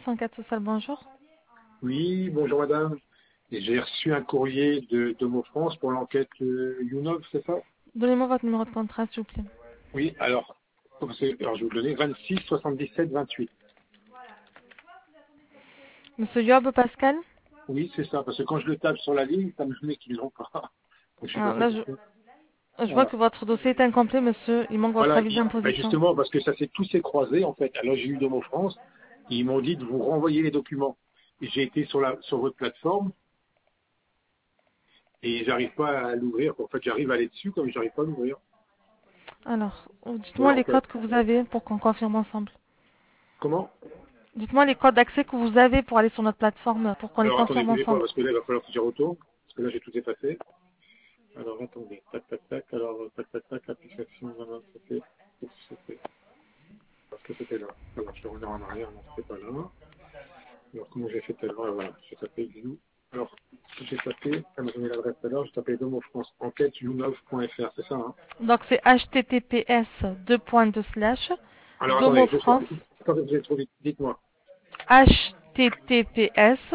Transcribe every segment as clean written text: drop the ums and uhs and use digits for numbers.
France, enquête sociale, bonjour. Oui, bonjour madame. Et j'ai reçu un courrier de Domo France pour l'enquête YouNov, c'est ça? Donnez-moi votre numéro de contrat, s'il vous plaît. Oui, alors je vais vous donner 26 77 28. Monsieur Yob Pascal? Oui, c'est ça, parce que quand je le tape sur la ligne, ça me met qu'ils l'ont pas. Donc je sais pas Ah, trop là, pourquoi. je vois Voilà. que votre dossier est incomplet, monsieur. Il manque votre Voilà, avis ben d'imposition. justement, parce que ça s'est tout s'est croisé en fait. Alors j'ai eu Domo France, ils m'ont dit de vous renvoyer les documents. Et j'ai été sur votre plateforme et j'arrive pas à l'ouvrir. En fait, j'arrive à aller dessus comme j'arrive pas à l'ouvrir. Alors, dites-moi Voilà en les fait. codes que vous avez pour qu'on confirme ensemble. Comment? Dites-moi les codes d'accès que vous avez pour aller sur notre plateforme, pour qu'on les Alors attendez, confirme bougez pas, ensemble. parce que là, il va falloir que j'y retourne, parce que là, j'ai tout effacé. Alors attendez, tac, tac, tac, alors, tac, tac, tac, application, voilà, c'était, parce que c'était là. Alors, je vais revenir en arrière, non, c'était pas là. Alors, comment j'ai fait tout à l'heure? Voilà, j'ai tapé View. Alors, j'ai tapé, elle m'a donné l'adresse tout à l'heure, j'ai tapé Domo France, enquête, younov.fr, c'est ça, hein? Donc, c'est https Alors, attendez, Domo France, attendez, vous êtes trop vite, dites-moi. https,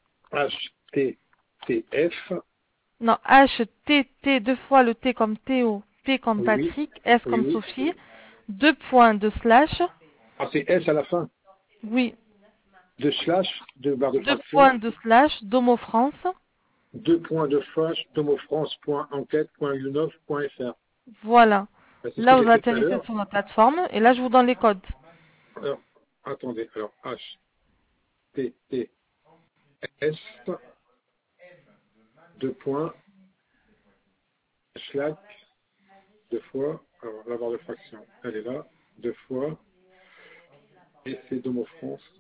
HTTF, non, htt, deux fois le T comme Théo, P comme oui, Patrick, S oui, comme oui. Sophie, deux points de slash, Ah, c'est S à la fin, oui, de slash, de barre de deux fraction, points de slash, Domo France. deux points de flash, tomofrance.enquête.unov.fr. Voilà. Ben, c'est ce que Là, j'ai vous fait tout à atterrissez l'heure. sur notre plateforme et là, je vous donne les codes. Alors, attendez, alors HTTPS, deux points, slash, deux fois, alors la barre de fraction, elle est là, deux fois, et c'est Domo France,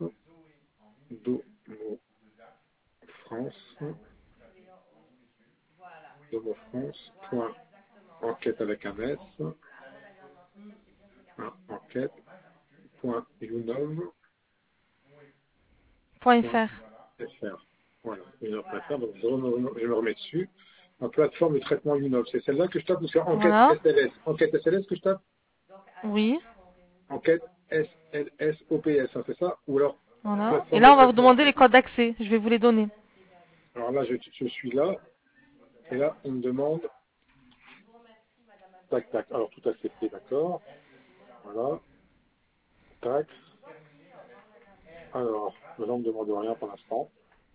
France, Domo France, point, enquête avec un S, hein, enquête, point, unov.fr. .fr. Voilà, unov.fr, donc je me remets dessus. Ma plateforme de traitement Unov, c'est celle-là que je tape ou c'est enquête Voilà. SLS? Enquête SLS que je tape? Oui. Enquête SLS OPS, hein, c'est ça? Ou alors Voilà. Et plateforme de là, on va vous traitement. demander les codes d'accès. Je vais vous les donner. Alors là, je suis là, et là, on me demande, tac, tac, alors tout accepté, d'accord, voilà, tac, alors, là, on me demande rien pour l'instant,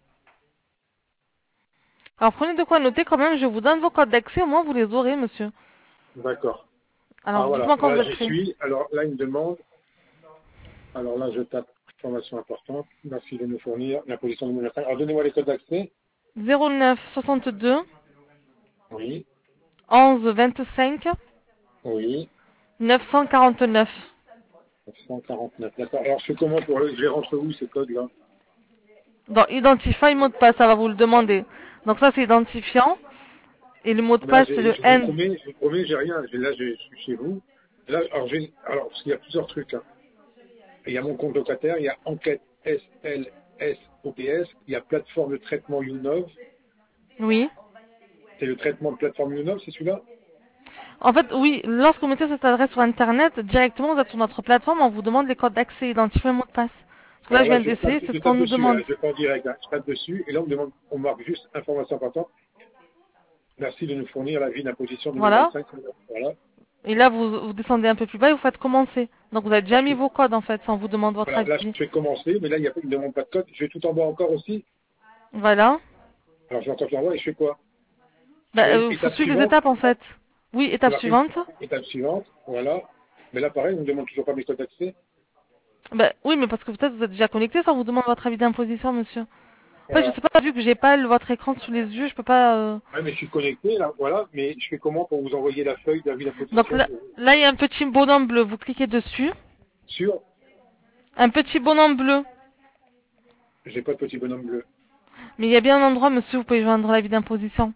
Alors, prenez de quoi noter quand même. Je vous donne vos codes d'accès. Au moins, vous les aurez, monsieur. d'accord. Ah Alors, voilà, dites-moi quand là, vous êtes j'y prêt. suis, alors là, il me demande, alors là, je tape information importante, merci de nous fournir la position de mon appareil. Alors, donnez-moi les codes d'accès. 09 62 Oui, 11 25 oui, 949. 949, d'accord. Alors, je fais comment pour je les rentre où, ces codes-là? Dans Identify mot de passe, ça va vous le demander. Donc ça, c'est identifiant. Et le mot de Mais là, passe, c'est le N. je vous promets, j'ai rien. Là, je suis chez vous. Là, alors, parce qu'il y a plusieurs trucs, là. Il y a mon compte locataire, il y a enquête SLSOPS, il y a plateforme de traitement UNOV. Oui. C'est le traitement de plateforme UNOV, c'est celui-là? En fait, oui, lorsque vous mettez cette adresse sur Internet, directement, vous êtes sur notre plateforme, on vous demande les codes d'accès, identifier le mot de passe. Parce que là, Alors je là, viens d'essayer, c'est je ce qu'on tape nous dessus, là. demande. Je vais pas en direct, là. Je tape dessus, et là, on me demande, on marque juste information importante. Merci de nous fournir l'avis d'imposition Voilà. 2025. Voilà. Et là, vous descendez un peu plus bas et vous faites commencer. Donc, vous avez déjà mis vos codes, en fait, sans vous demander votre Voilà, là, avis. je fais commencer, mais là, il ne me demande pas de code. Je vais tout en bas encore aussi. Voilà. Alors, je vais encore tout en bas et je fais quoi? Bah, faut Étape suivre les suivante. étapes, en fait. Oui, C'est étape marqué suivante. étape suivante. Voilà. Mais là, pareil, on me demande toujours pas mes codes d'accès. Bah, oui, mais parce que peut-être vous êtes déjà connecté, ça on vous demande votre avis d'imposition, monsieur. En fait, je Voilà. sais pas, vu que j'ai pas votre écran sous les yeux, je peux pas. Ouais, mais je suis connecté, là. Voilà. Mais je fais comment pour vous envoyer la feuille d'avis Donc d'imposition là, il y a un petit bonhomme bleu. Vous cliquez dessus. sur. Un petit bonhomme bleu. J'ai pas de petit bonhomme bleu. Mais il y a bien un endroit, monsieur, où vous pouvez joindre l'avis d'imposition.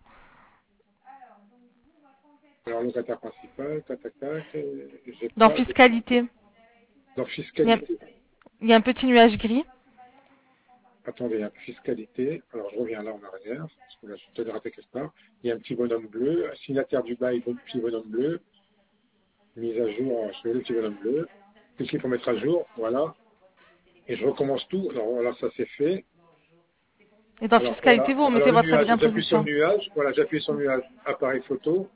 Alors, locataire principal, tac, tac, tac. J'ai Dans pas. fiscalité. Dans Il y a, fiscalité. il y a un petit nuage gris. Attendez, il y a fiscalité. Alors, je reviens là en arrière. Parce que là, je te raté quelque part. Il y a un petit bonhomme bleu. Signataire du bail, petit bonhomme bleu. Mise à jour, je fais le petit bonhomme bleu. Cliquez pour mettre à jour. Voilà. Et je recommence tout. Alors voilà, ça c'est fait. Et dans Alors voilà, fiscalité, vous alors remettez le votre avis nuage, j'appuie sur le d'imposition. nuage. Voilà, j'appuie sur le nuage, appareil photo.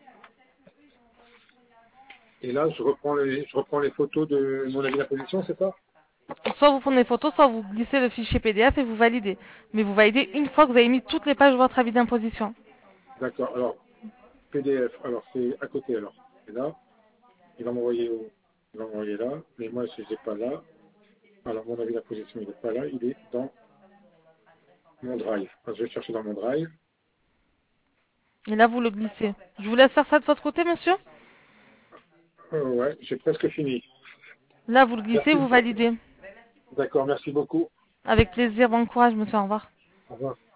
Et là, je reprends les photos de mon avis d'imposition, c'est ça? Soit vous prenez des photos, soit vous glissez le fichier PDF et vous validez. Mais vous validez une fois que vous avez mis toutes les pages de votre avis d'imposition. D'accord. Alors, PDF, alors c'est à côté alors. Et là, il va m'envoyer où? Il va m'envoyer là, mais moi je n'ai pas là. Alors mon avis d'imposition, il n'est pas là, il est dans mon drive. Alors, je vais chercher dans mon drive. Et là, vous le glissez. Je vous laisse faire ça de votre côté, monsieur. Ouais, j'ai presque fini. Là, vous le glissez, Merci. vous validez. D'accord, merci beaucoup. Avec plaisir, bon courage, monsieur, au revoir. Au revoir.